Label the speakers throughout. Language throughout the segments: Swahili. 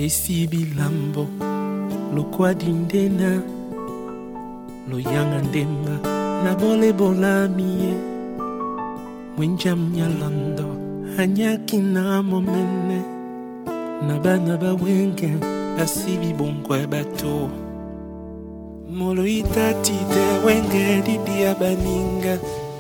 Speaker 1: Esi bilambo lokwa dindena lo yanga ndemba na bole bola miye mwenjam nyalondo hanyaki na momene na bana ba wenge asibi bonkwe bato molo itati de wenge didia baninga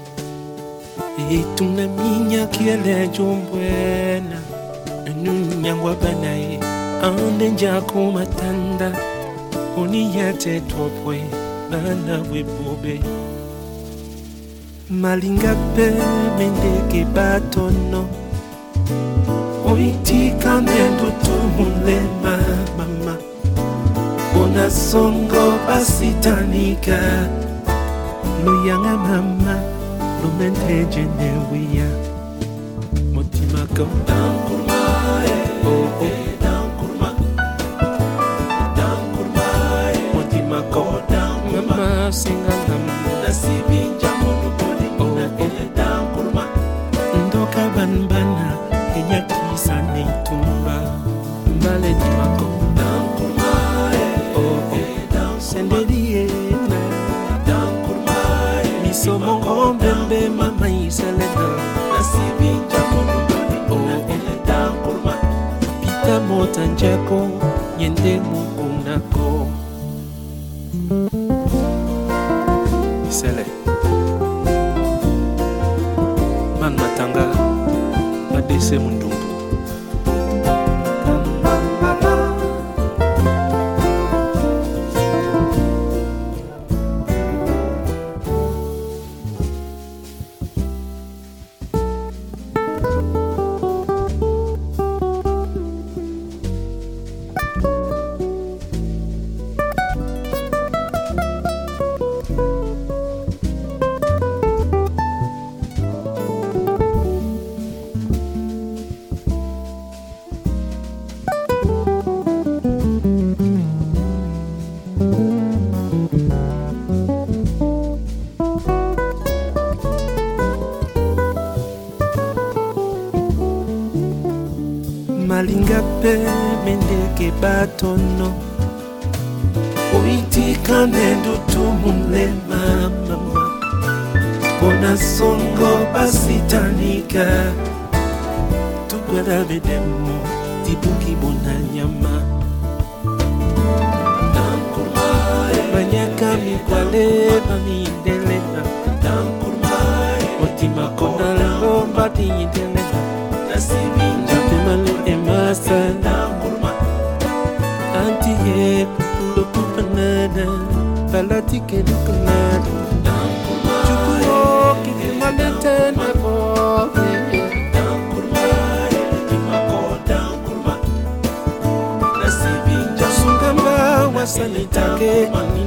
Speaker 1: ituna minya kiele jombwena nyangwa banaye ande njako matanda oni yate topwe bana webobe malinga pe mendeke batono oiti kanendo tumule mama ona songo basitanika luyanga mama lumente jenewiya motima down kurma down kurma motima down mama singalam nasibi jamu body down kurma ndoka banbana enya kisane tumba mbale timako down kurma down sendeliye down kurma misomo ngombembe mama iseleta nasibi jamu down kurma pita motanjako yende mukunako Sele Man matanga Adese mundumbu Malinga pe mendeke batono oiti kanendo tumule mama ona songo basitanika tugwada bedemo tibuki bona nyama dankurma banyaka mikwale bamidelena dankurma otima kona lomba tindelena nasibi njapemale emasa dankurma antiye kulo kupanada palatike dukanada dankurma chukuo kimalete nebo dankurma timako dankurma nasibi njasungamba wasanitake